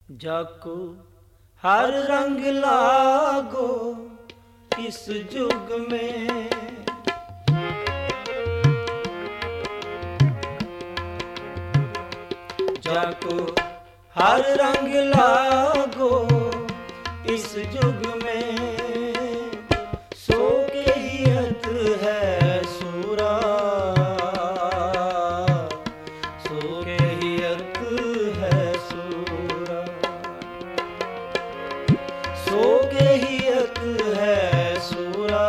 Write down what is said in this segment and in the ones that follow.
जाको हर रंग लागो इस जुग में, जाको हर रंग लागो इस जुग में, सो के हियत है सूरा, सो के हियत है सूरा, सो के हियत है सूरा,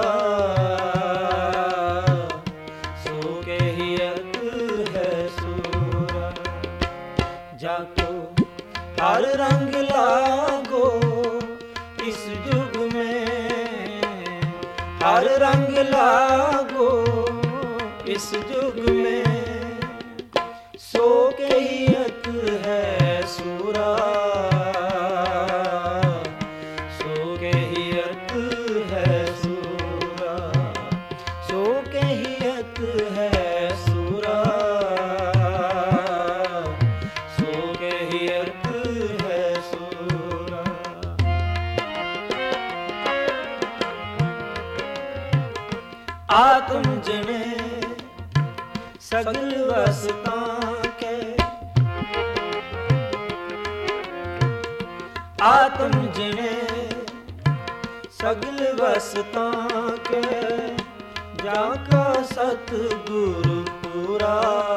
सो के हियत है सूरा। जाको हर रंग लागो इस जुग में, हर रंग लागो इस जुग में, सो के हियत है सूरा, सो के हियत है सूरा, सो के हियत है सूरा, सो के हियत है सूरा। आत्म जने सगल वसतां के, आत्म जने सगल वसतां के, जाका सतगुरु पूरा,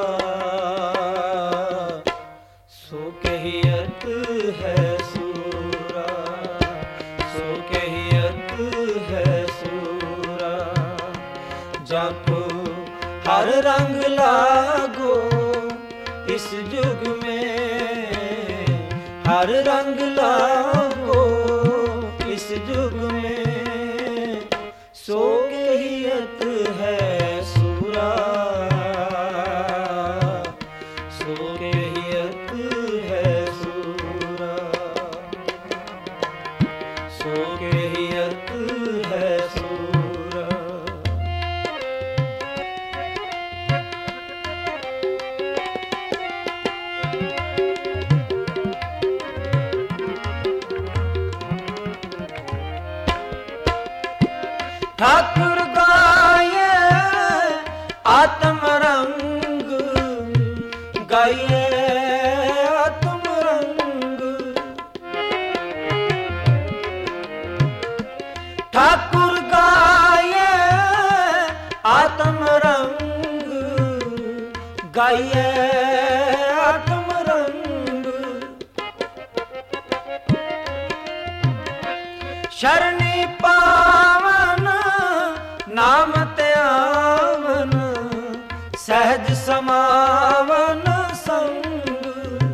सो के हियत है सूरा, सो के हियत है सूरा। जाको हर रंग लागो इस जुग में, हर रंग लागो इस जुग में, सो के हियत है सूरा, सो के हियत है सूरा, सो के हियत है सूरा। ठाकुर गाये आत्म रंग, गाये आत्म रंग, ठाकुर गाये आत्म रंग, गाये आत्म रंग। शरणी पावन नाम त्यावन, सहज समावन संग।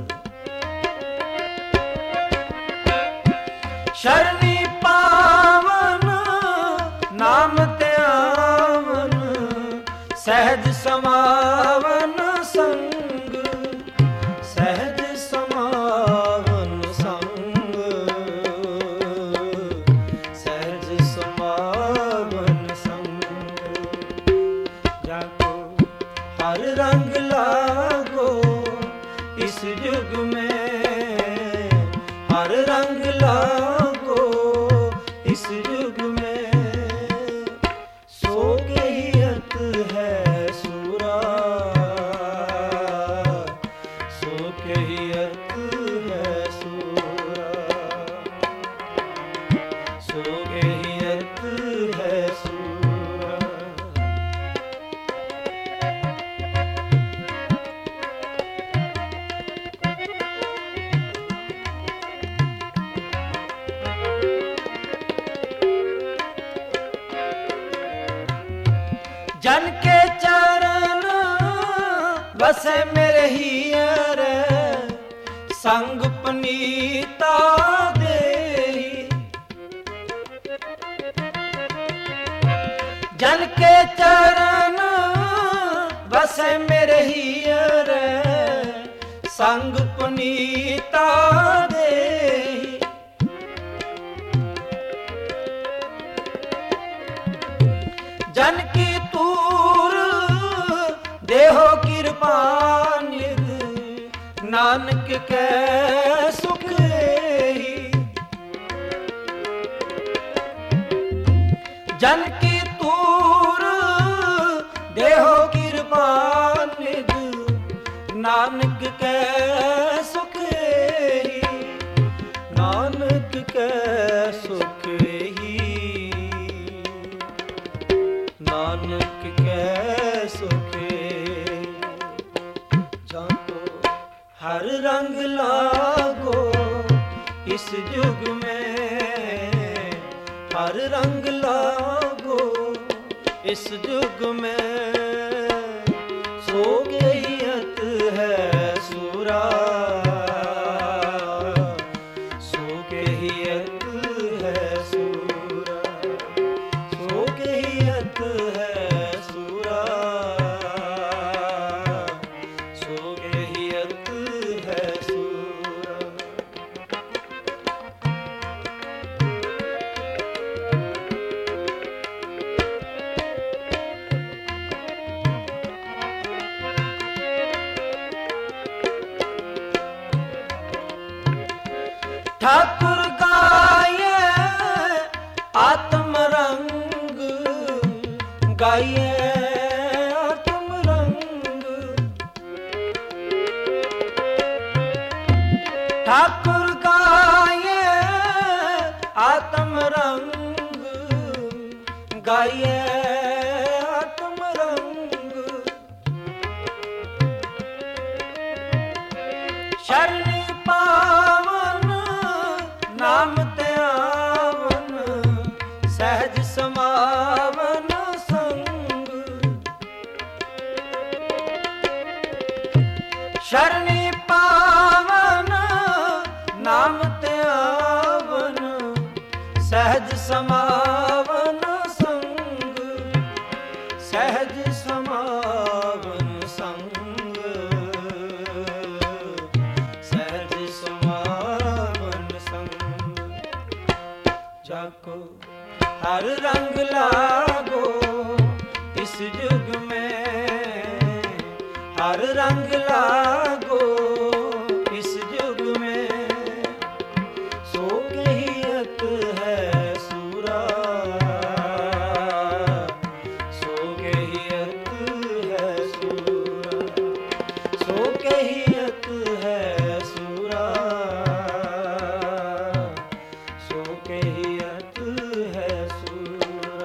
शरणी पावन नाम त्यावन, सहज समावन संग, सहज समावन संग, सहज समावन संग। जाको हर रंग लागो इस जुग में, हर रंग लागो इस जुग में, सो के हियत है सूरा, सो के हियत है सूरा, सो के हियत है सूरा। जन के चरण बसे मेरे हियर, संग पनीता देहि। जन के चरण बसे मेरे हियर, संग पनीता देहि। जन की तूर देहो कृपा निध, नानक के सुख जन की तूर देहो कृपा निध, नानक के सुख ही, नानक के सुख ही, नानक के सुख जाको हर रंग लागो इस युग में, हर रंग लागो इस युग में, सो गयत है सूरा, सो गयत है सूरा, सो गयत है सूरा, सो गयत है सूरा। ठाकुर गाये आत्म रंग, गाये आत्म रंग, ठाकुर गाये आत्म रंग, गाये आत्म रंग, शरण पावन नाम ते आवन, सहज समावन संग, शरणी पावन नाम ते आवन, सहज समावन संग, सहज समावन संग, सहज समावन संग जाको हर रंग लागो इस युग में, हर रंग लागो इस युग में, सो कहियत है सूरा, सो कहियत है सूरा, सो कहियत है सूरा, सो कहियत है सूरा।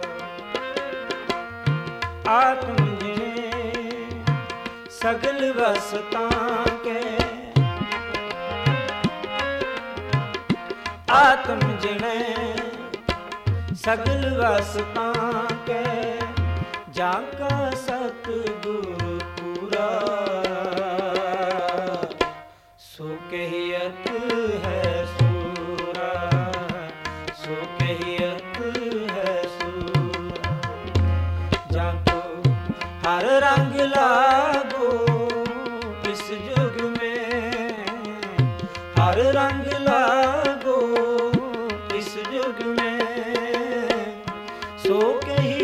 आत्म जिने सगल वसता के, आत्म जिने सगल वसता के, जाका सतगुरु पूरा, सो कहियत है सूरा, सो कहियत है सूरा। जाको हर रंग लागो इस युग में, हर रंग लागो इस युग में, सो कही